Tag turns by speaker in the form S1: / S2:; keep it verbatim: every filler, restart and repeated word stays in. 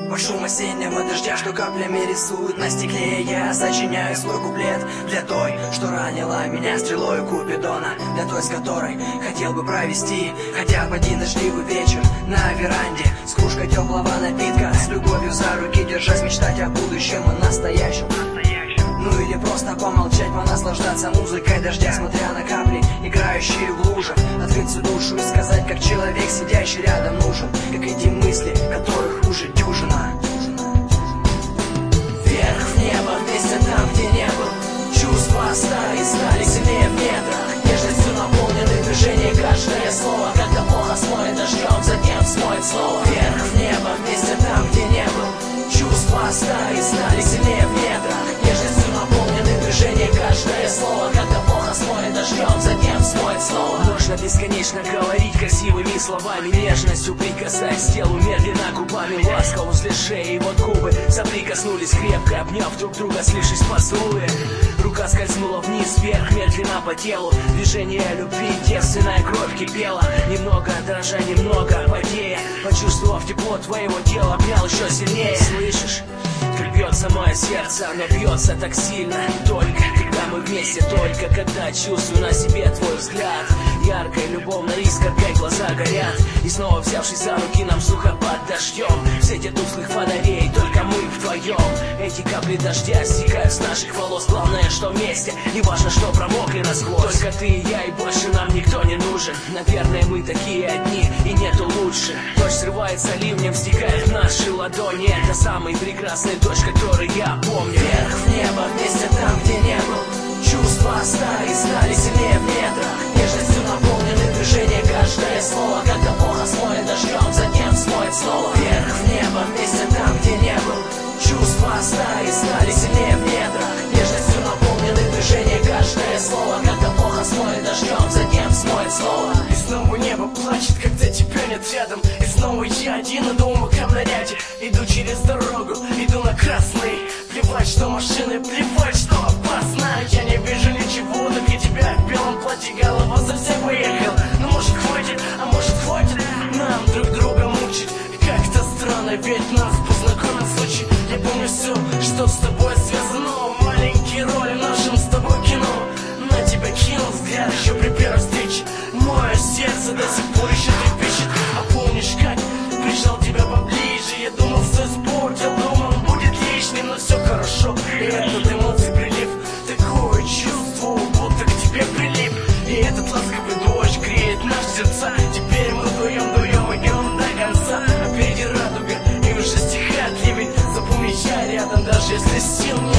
S1: Под шум осеннего дождя, что каплями рисует на стекле, я сочиняю свой куплет для той, что ранила меня стрелою Купидона, для той, с которой хотел бы провести хотя бы один дождливый вечер на веранде с кружкой теплого напитка, с любовью за руки держась, мечтать о будущем и настоящем. Ну или просто помолчать, понаслаждаться музыкой дождя, смотря на капли, играющие в лужах, открыть всю душу и сказать, как человек, сидящий рядом, нужен, как эти мысли, которых уже дюжина. Вверх в небо, вместе там, где не был, чувства стали, стали сильнее в метрах, нежностью наполнены движения, каждое слово, как-то плохо смоет дождем, затем смоет снова. Вверх в небо, вместе там, где не был, чувства стали, стали сильнее в метрах, нежностью наполнены движения, каждое слово, когда плохо смоет дождем, затем смоет снова. Можно бесконечно говорить красивыми словами, нежностью прикасаясь к телу, медленно губами, ласка возле шеи, и вот губы соприкоснулись крепко, обняв друг друга, слившись в поцелуе. Рука скользнула вниз, вверх, медленно по телу, движение любви, девственная кровь кипела, немного дрожа, немного потея, почувствовав тепло твоего тела, обнял еще сильнее. Слышишь, как бьется мое сердце, оно бьется так сильно, только когда мы вместе, только когда чувствую на себе твой взгляд, яркой, любовной искоркой глаза горят, и снова взявшись за руки нам сухо под дождем, в свете тусклых фонарей только мы вдвоем, эти капли дождя стекают с наших волос, главное, что вместе, не важно, что промокли насквозь, только ты и я, и больше нам никто не нужен, наверное, мы такие одни, и нету лучше. Дождь срывается ливнем, стекает в наши ладони, это самый прекрасный дождь, который я помню. Вверх в небо, вместе там, где не был, чувства стали, стали сильнее в метрах, нежностью наполнены движения, каждое слово, когда плохо смоет дождем, затем смоет снова. Вверх в небо, вместе там, где не был, чувства стали, стали сильнее в метрах, нежностью наполнены движения, каждое слово, когда плохо смоет дождем, затем смоет снова.
S2: И снова небо плачет, когда тебя нет рядом, и снова я один на думоком наряде, иду через дорогу, иду на красный, плевать, что машины, плевать, что опасно, я не вижу ничего, только тебя в белом платье, голова совсем поехал. Ну может хватит, а может хватит нам друг друга мучить, как-то странно, ведь нас познакомил случай. Я помню все, что с тобой связано, маленькие роли в нашем с тобой кино. На тебя кинул взгляд еще при первой встрече, мое сердце до сих пор еще трепещет. А помнишь, как прижал тебя поближе, я думал, все испортил, думал, будет лишним, но все хорошо. И этот эмоций прилив, такое чувство, будто к тебе прилип. И этот ласковый дождь греет наши сердца, теперь мы дуем, дуем, идем до конца. А впереди радуга, и уже стихает ливень, запомни, я рядом, даже если сил нет.